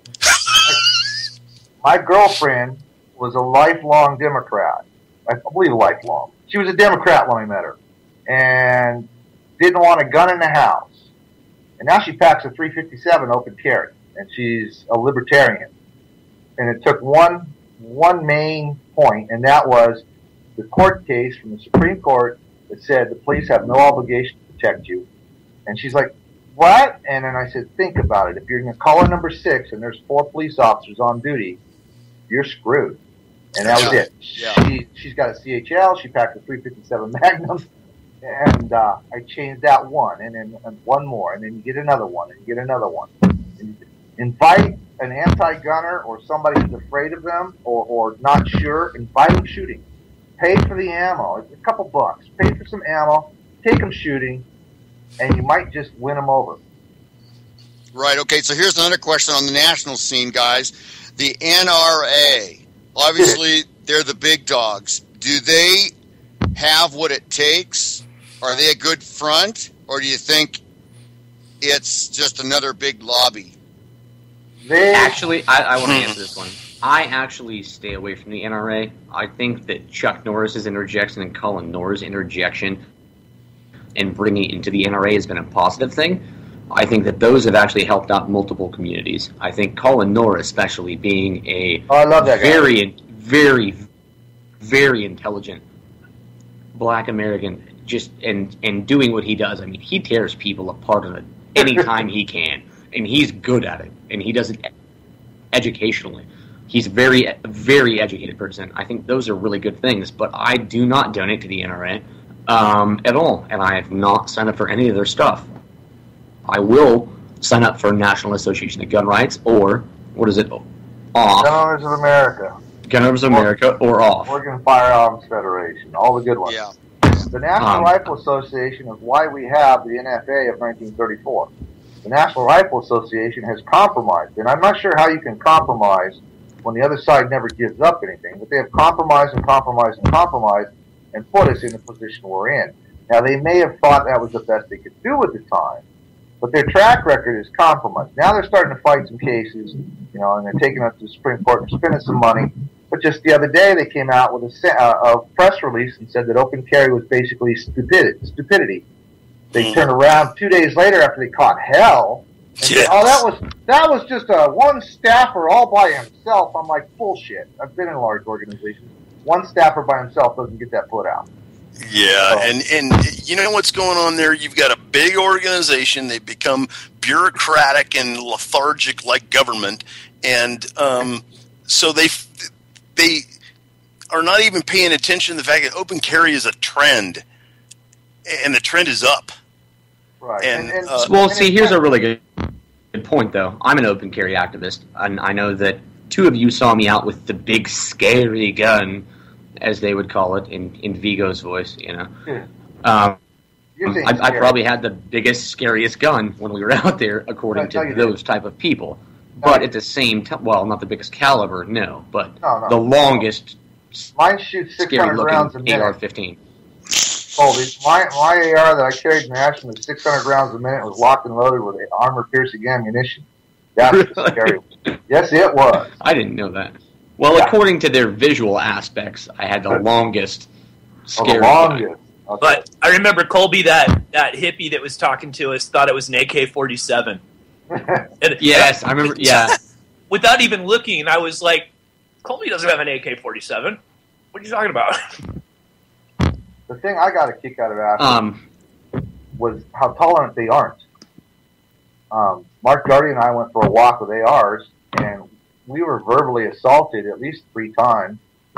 My girlfriend was a lifelong Democrat. I believe lifelong. She was a Democrat when I met her, and didn't want a gun in the house. And now she packs a .357 open carry, and she's a libertarian. And it took one main point, and that was the court case from the Supreme Court that said the police have no obligation to protect you. And she's like, what? And then I said, think about it. If you're in caller number 6 and there's 4 police officers on duty, you're screwed. And that was it. Yeah. She's got a CHL. She packed a 357 Magnum. And I changed that one, and then one more, and then you get another one, and you get another one. And invite an anti-gunner or somebody who's afraid of them or not sure, invite them shooting. Pay for the ammo. It's a couple bucks. Pay for some ammo, take them shooting, and you might just win them over. Right, okay, so here's another question on the national scene, guys. The NRA, obviously, they're the big dogs. Do they have what it takes? Are they a good front, or do you think it's just another big lobby? Actually, I want to answer this one. I actually stay away from the NRA. I think that Chuck Norris's interjection and Colin Norr's interjection and bringing it into the NRA has been a positive thing. I think that those have actually helped out multiple communities. I think Colin Norr, especially, being a I love that guy. very, very, very intelligent Black American, just and doing what he does. I mean, he tears people apart on it anytime he can, and he's good at it, and he does it educationally. He's a very, very educated person. I think those are really good things, but I do not donate to the NRA at all, and I have not signed up for any of their stuff. I will sign up for National Association of Gun Rights, or, what is it, OFF. Gun Owners of America. Gun Owners of America, or OFF. Oregon Firearms Federation. All the good ones. Yeah. The National Rifle Association is why we have the NFA of 1934. The National Rifle Association has compromised, and I'm not sure how you can compromise when the other side never gives up anything, but they have compromised and compromised and compromised and put us in the position we're in. Now, they may have thought that was the best they could do at the time, but their track record is compromised. Now they're starting to fight some cases, you know, and they're taking us to the Supreme Court and spending some money. But just the other day, they came out with a press release and said that open carry was basically stupidity. They turned around 2 days later after they caught hell and said, "Oh, that was just one staffer all by himself." I'm like, bullshit. I've been in large organizations. One staffer by himself doesn't get that put out. Yeah, and you know what's going on there? You've got a big organization. They've become bureaucratic and lethargic like government, and so they are not even paying attention to the fact that open carry is a trend, and the trend is up. Right. Well, see, here's a really good point, though. I'm an open carry activist, and I know that two of you saw me out with the big scary gun, as they would call it in Vigo's voice, you know. I probably had the biggest, scariest gun when we were out there, according to those type of people. But at the same time, well, not the biggest caliber, no, but the longest. Mine shoots 600 rounds a minute. AR-15. My AR that I carried nationally was 600 rounds a minute. It was locked and loaded with armor-piercing ammunition. That's Really? scary. Yes, it was. I didn't know that. Well, according to their visual aspects, I had the longest scary gun. Okay. But I remember Colby, that hippie that was talking to us, thought it was an AK-47. Yes, I remember. Yeah. Without even looking, I was like, Colby doesn't have an AK-47. What are you talking about? The thing I got a kick out of after was how tolerant they aren't. Mark Darty and I went for a walk with ARs, and we were verbally assaulted at least 3 times.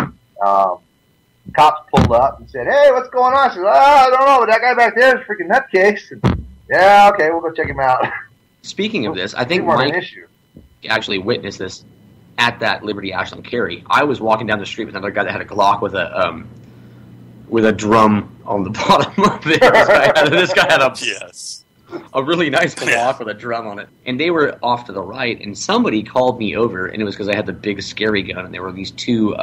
Cops pulled up and said, "Hey, what's going on?" I said, I don't know, but that guy back there is a freaking nutcase. And, yeah, okay, we'll go check him out. Speaking of this, I think Mike actually witnessed this at that Liberty Ashland carry. I was walking down the street with another guy that had a Glock with a drum on the bottom of it. This guy had a really nice Glock with a drum on it. And they were off to the right, and somebody called me over, and it was because I had the big scary gun, and there were these 2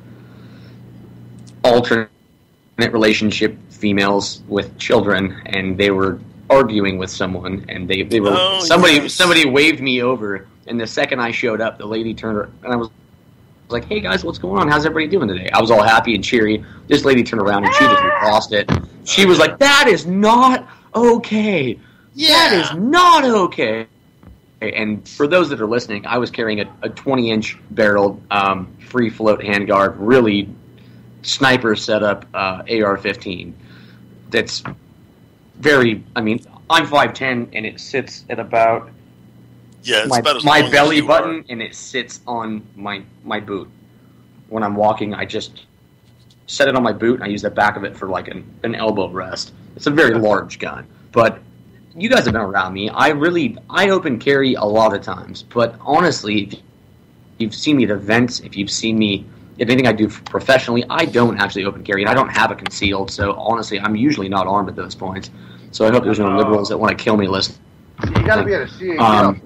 alternate relationship females with children, and they were arguing with someone, and they were somebody waved me over, and the second I showed up, the lady turned around, and I was like, "Hey guys, what's going on? How's everybody doing today?" I was all happy and cheery. This lady turned around and she just lost it. She was like, "That is not okay. That is not okay." And for those that are listening, I was carrying a 20-inch barreled free float handguard, really sniper setup AR-15. That's very. I mean, I'm 5'10", and it sits at about about as my long belly as you button, are. and it sits on my boot. when I'm walking, I just set it on my boot, and I use the back of it for like an elbow rest. It's a very large gun, but you guys have been around me. I open carry a lot of times, but honestly, if you've seen me at events, if you've seen me, if anything I do professionally, I don't actually open carry, and I don't have it concealed, so honestly, I'm usually not armed at those points. So I hope there's no liberals that want to kill me listening. You got to be at a CHL.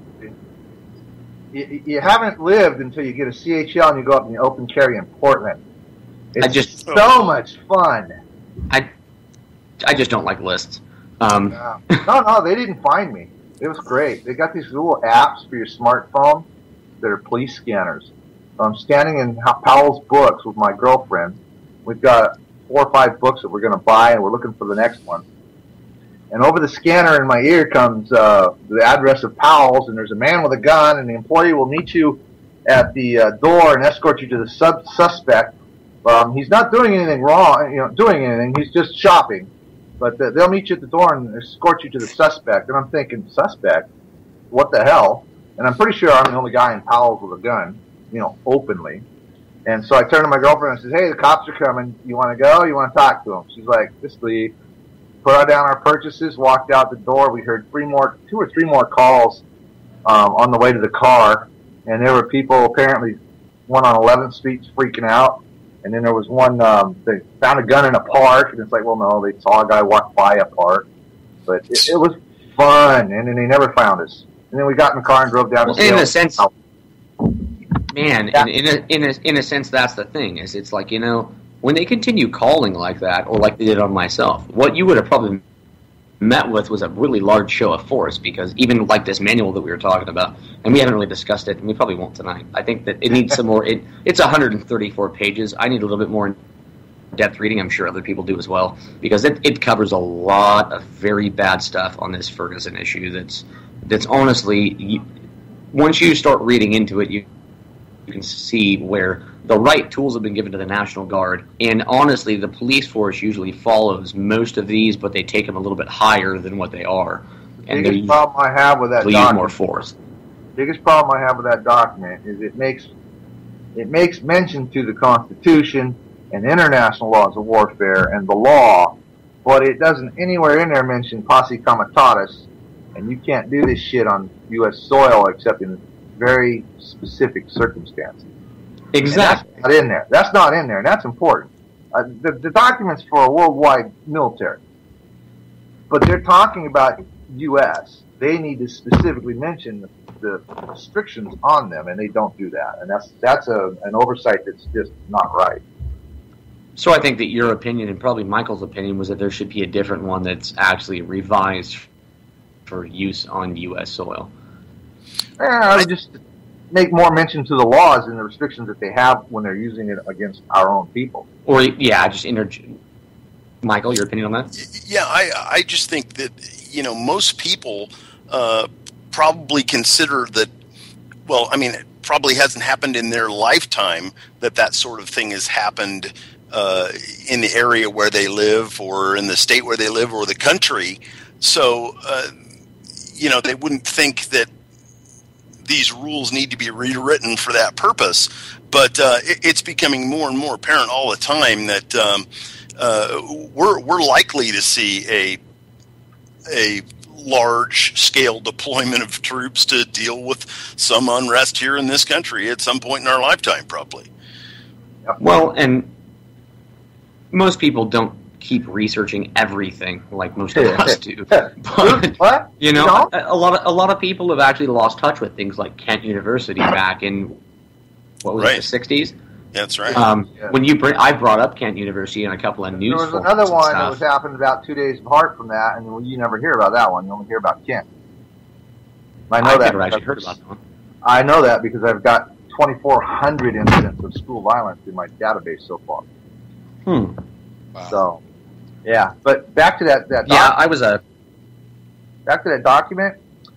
You haven't lived until you get a CHL and you go up and you open carry in Portland. It's so much fun. I just don't like lists. No, they didn't find me. It was great. They got these little apps for your smartphone that are police scanners. So I'm standing in Powell's Books with my girlfriend. We've got 4 or 5 books that we're going to buy, and we're looking for the next one. And over the scanner in my ear comes the address of Powell's, and there's a man with a gun, and the employee will meet you at the door and escort you to the suspect. He's not doing anything wrong, he's just shopping. But they'll meet you at the door and escort you to the suspect. And I'm thinking, suspect? What the hell? And I'm pretty sure I'm the only guy in Powell's with a gun, openly. And so I turn to my girlfriend and says, hey, the cops are coming. You want to go? You want to talk to them? She's like, just leave. Put down our purchases, walked out the door. We heard 2 or 3 more calls on the way to the car. And there were people, apparently, one on 11th Street freaking out. And then there was one, they found a gun in a park. And it's like, well, no, they saw a guy walk by a park. But it was fun. And then they never found us. And then we got in the car and drove down in a sense, man, in a sense, that's the thing. Is it's like, when they continue calling like that, or like they did on myself, what you would have probably met with was a really large show of force, because even like this manual that we were talking about, and we haven't really discussed it, and we probably won't tonight. I think that it needs some more. It's 134 pages. I need a little bit more in-depth reading. I'm sure other people do as well, because it covers a lot of very bad stuff on this Ferguson issue. That's honestly, once you start reading into it, you can see where the right tools have been given to the National Guard, and honestly, the police force usually follows most of these, but they take them a little bit higher than what they are. And biggest problem I have with that document, more force. Biggest problem I have with that document is it makes mention to the Constitution and international laws of warfare and the law, but it doesn't anywhere in there mention posse comitatus, and you can't do this shit on U.S. soil except in very specific circumstances. Exactly. That's not in there. That's not in there, and that's important. The document's for a worldwide military, but they're talking about U.S. They need to specifically mention the restrictions on them, and they don't do that, and that's an oversight that's just not right. So I think that your opinion, and probably Michael's opinion, was that there should be a different one that's actually revised for use on U.S. soil. I would just make more mention to the laws and the restrictions that they have when they're using it against our own people. Or, Michael, your opinion on that? Yeah, I just think that, most people probably consider that, it probably hasn't happened in their lifetime that sort of thing has happened in the area where they live, or in the state where they live, or the country. So, they wouldn't think that these rules need to be rewritten for that purpose. But it's becoming more and more apparent all the time that we're likely to see a large-scale deployment of troops to deal with some unrest here in this country at some point in our lifetime, probably. Well, and most people don't keep researching everything like most of us do. But, what? A lot of people have actually lost touch with things like Kent University back in the 60s. That's right. When I brought up Kent University in a couple of news. There was another one that was happened about 2 days apart from that, and you never hear about that one. You only hear about Kent. I've never actually heard about that one. I know that because I've got 2,400 incidents of school violence in my database so far. Wow. So, yeah. But back to that. Back to that document.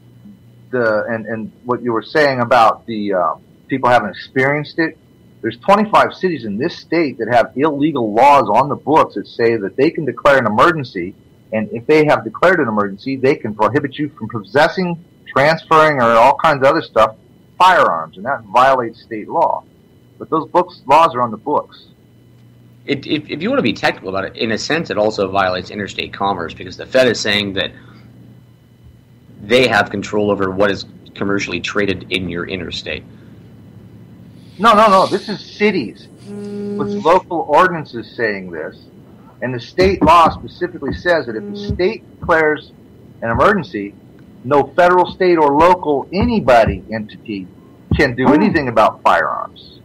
And what you were saying about the people haven't experienced it. There's 25 cities in this state that have illegal laws on the books that say that they can declare an emergency, and if they have declared an emergency, they can prohibit you from possessing, transferring, or all kinds of other stuff, firearms, and that violates state law. But those laws are on the books. If you want to be technical about it, in a sense, it also violates interstate commerce because the Fed is saying that they have control over what is commercially traded in your interstate. No. This is cities with local ordinances saying this. And the state law specifically says that if the state declares an emergency, no federal, state, or local entity can do anything about firearms.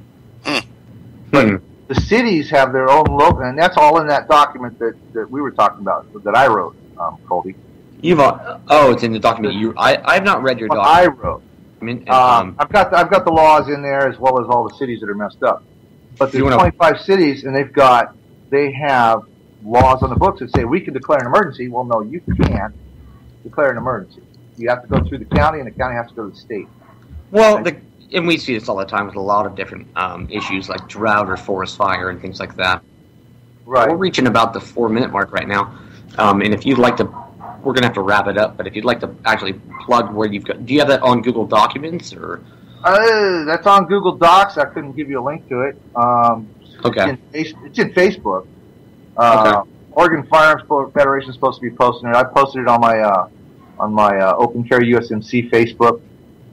But the cities have their own local, and that's all in that document that we were talking about, that I wrote, Colby. It's in the document. I've not read your document. I wrote. I've got the laws in there as well as all the cities that are messed up. But there's 25 cities, and they have laws on the books that say we can declare an emergency. Well, no, you can't declare an emergency. You have to go through the county, and the county has to go to the state. Well, and we see this all the time with a lot of different issues like drought or forest fire and things like that. Right. We're reaching about the 4-minute mark right now, and if you'd like to, we're going to have to wrap it up. But if you'd like to actually plug where you've got, do you have that on Google Documents or? That's on Google Docs. I couldn't give you a link to it. Okay. It's in Facebook. Okay. Oregon Firearms Federation is supposed to be posting it. I posted it on my Open Carry USMC Facebook.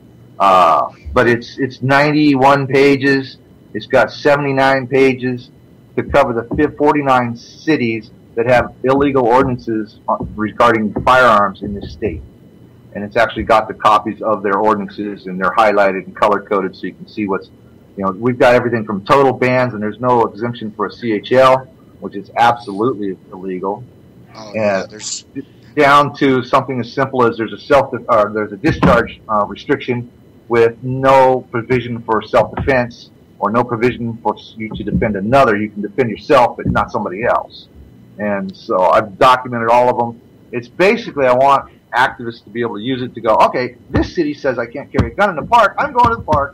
But it's 91 pages. It's got 79 pages to cover the 49 cities that have illegal ordinances regarding firearms in this state. And it's actually got the copies of their ordinances, and they're highlighted and color-coded so you can see what's, we've got everything from total bans, and there's no exemption for a CHL, which is absolutely illegal. There's down to something as simple as there's a discharge restriction with no provision for self-defense or no provision for you to defend another. You can defend yourself, but not somebody else. And so I've documented all of them. It's basically, I want activists to be able to use it to go, okay, this city says I can't carry a gun in the park. I'm going to the park.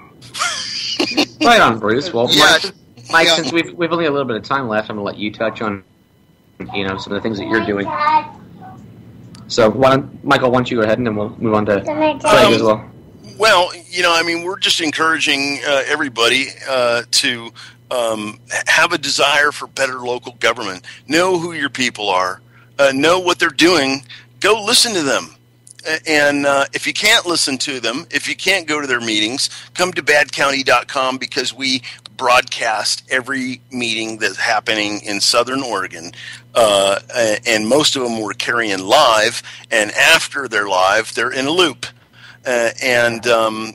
Right on, Bruce. Well, Yeah. Mike, since we've only a little bit of time left, I'm going to let you touch on, some of the things that you're doing. So, Michael, why don't you go ahead and then we'll move on to Craig as well. Well, we're just encouraging everybody to have a desire for better local government. Know who your people are. Know what they're doing. Go listen to them. And if you can't listen to them, if you can't go to their meetings, come to badcounty.com because we broadcast every meeting that's happening in Southern Oregon. And most of them we're carrying live. And after they're live, they're in a loop. And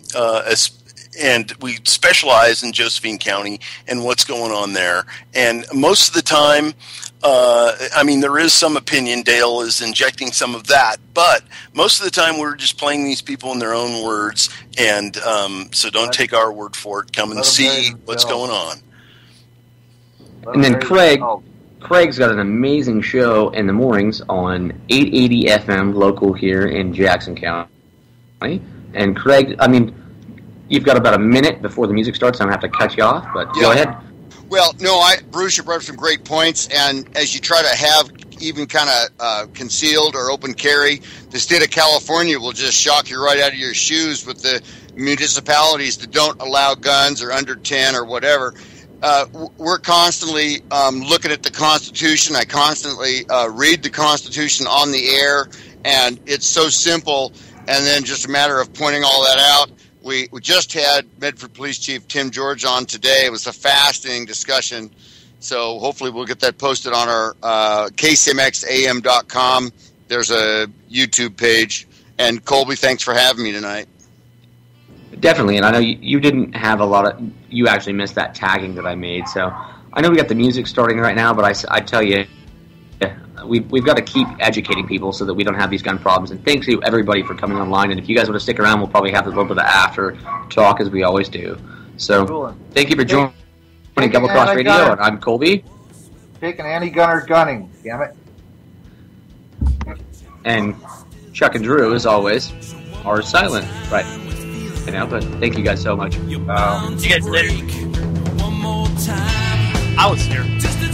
we specialize in Josephine County and what's going on there. And most of the time, there is some opinion. Dale is injecting some of that, but most of the time we're just playing these people in their own words. And so don't take our word for it. Come and see what's going on. And then Craig's got an amazing show in the mornings on 880 FM local here in Jackson County. And Craig, you've got about a minute before the music starts. I'm going to have to cut you off, but go ahead. Well, no, Bruce, you brought up some great points, and as you try to have even kind of concealed or open carry, the state of California will just shock you right out of your shoes with the municipalities that don't allow guns or under 10 or whatever. We're constantly looking at the Constitution. I constantly read the Constitution on the air, and it's so simple, and then just a matter of pointing all that out. We just had Medford Police Chief Tim George on today. It was a fascinating discussion. So hopefully we'll get that posted on our kcmxam.com. There's a YouTube page. And Colby, thanks for having me tonight. Definitely, and I know you didn't have you actually missed that tagging that I made. So I know we got the music starting right now, but I tell you, we've got to keep educating people so that we don't have these gun problems. And thanks to everybody for coming online. And if you guys want to stick around, we'll probably have a little bit of after talk as we always do. So thank you for joining Double Cross Radio. And I'm Colby. Take an anti-gunner gunning, damn it. And Chuck and Drew, as always, are silent right now. But thank you guys so much. See you guys later. I was here.